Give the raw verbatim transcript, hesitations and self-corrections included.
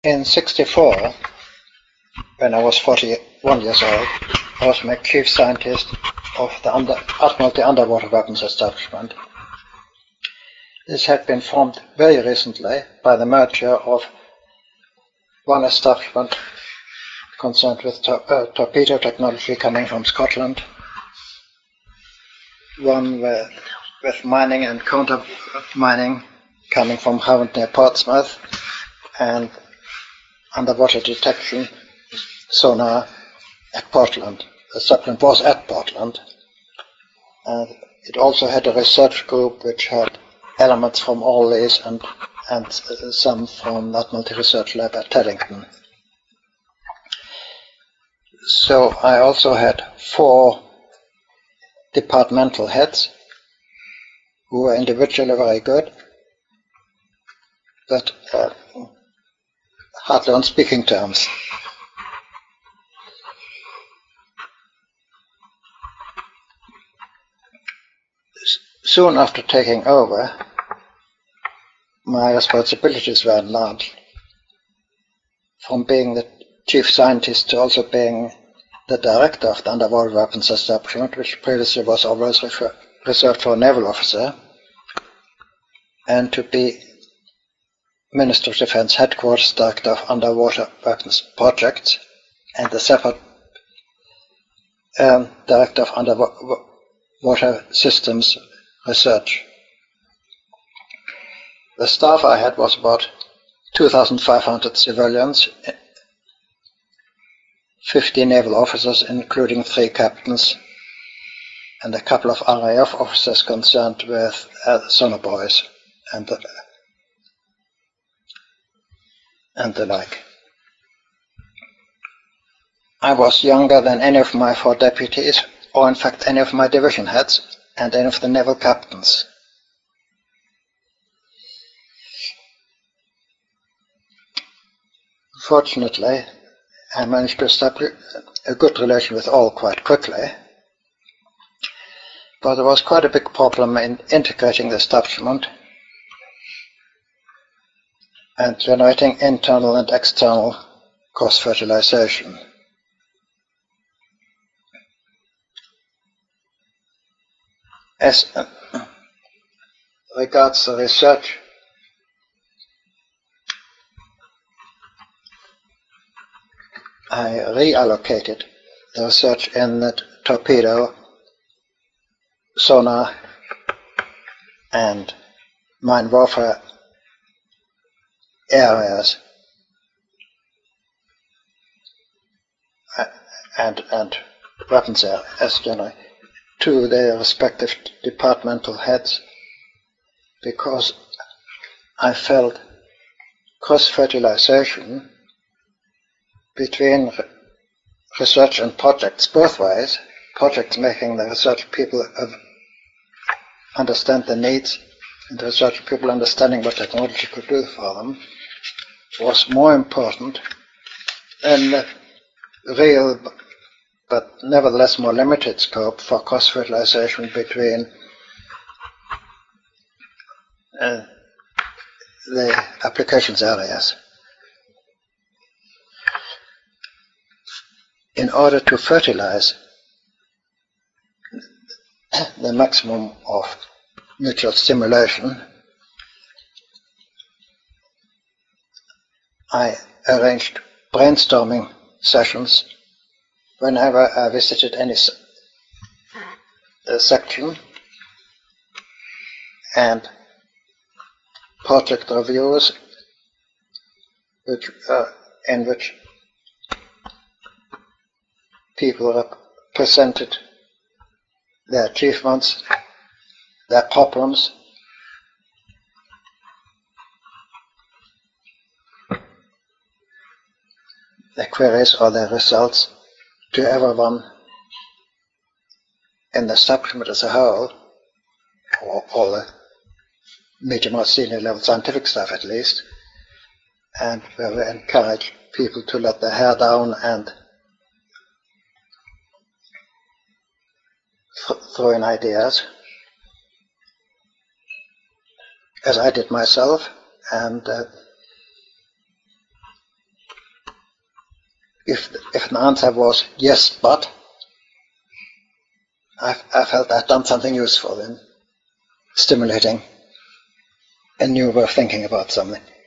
In sixty-four, when I was forty-one years old, I was made chief scientist of the under, Admiralty Underwater Weapons Establishment. This had been formed very recently by the merger of one establishment concerned with tor uh, torpedo technology coming from Scotland, one with, with mining and counter mining coming from Havant near Portsmouth, and underwater detection sonar at Portland. The establishment was at Portland. And it also had a research group which had elements from all these and, and uh, some from that multi-research lab at Teddington. So I also had four departmental heads who were individually very good, but uh, hardly on speaking terms. Soon after taking over, my responsibilities were enlarged from being the chief scientist to also being the director of the Underwater Weapons Establishment, which previously was always reserved for a naval officer, and to be Minister of Defense Headquarters Director of Underwater Weapons Projects and the separate um, Director of Underwater Systems Research. The staff I had was about two thousand five hundred civilians, fifty naval officers, including three captains, and a couple of R A F officers concerned with uh, sonar buoys and the, and the like. I was younger than any of my four deputies, or in fact any of my division heads, and any of the naval captains. Fortunately, I managed to establish a good relation with all quite quickly, but there was quite a big problem in integrating the establishment and generating internal and external cross-fertilization. As regards the research, I reallocated the research in the torpedo, sonar, and mine warfare areas, and, and weapons areas generally, to their respective departmental heads, because I felt cross-fertilization between research and projects both ways, projects making the research people understand the needs and the research people understanding what technology could do for them, was more important than the real but nevertheless more limited scope for cross-fertilization between uh, the applications areas. In order to fertilize the maximum of mutual stimulation, I arranged brainstorming sessions whenever I visited any uh, section, and project reviews which, uh, in which people presented their achievements, their problems, their queries or their results to everyone in the establishment as a whole, or all the medium or senior level scientific staff at least, and where we encourage people to let their hair down and throw in ideas, as I did myself, and uh, if if an answer was yes, but, I, I felt I'd done something useful in stimulating a new way of thinking about something.